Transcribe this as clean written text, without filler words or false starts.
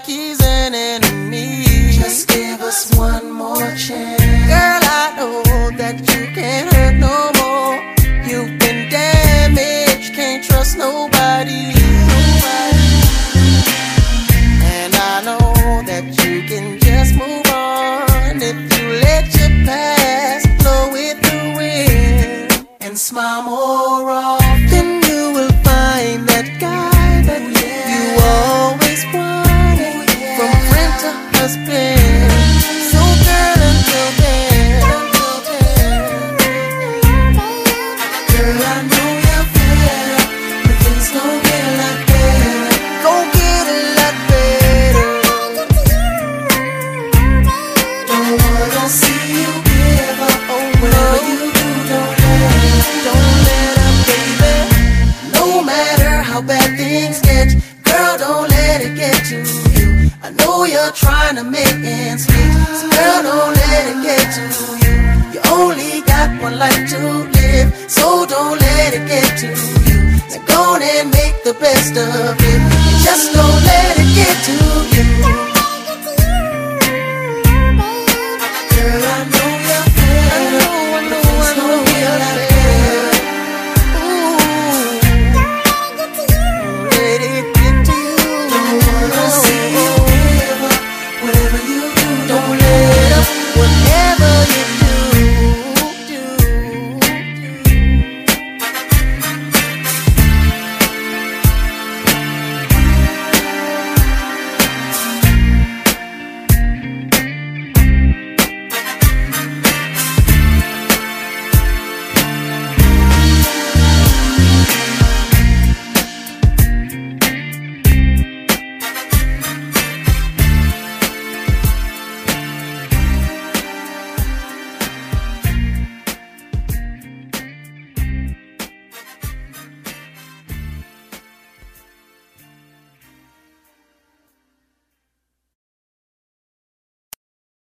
like he's an enemy. Just give us one more chance. Girl, I know that you can't hurt no more. You've been damaged, can't trust nobody. And I know that you can just move on if you let your past blow with the wind and smile more often. Then you will find that guy that you always wanted, from friend to husband. So girl, until then, girl, I know you're better, but things gon' get a lot better. gon' get a lot better. Don't wanna see you give up. Oh, whatever you do, don't let up, baby. No matter how bad things get, girl, don't let it get to you. I know you're trying to make ends meet, so girl, don't let it get to you. You only got one life to live, so don't let it get to you. Now go on and make the best of it. Just don't let it get to you.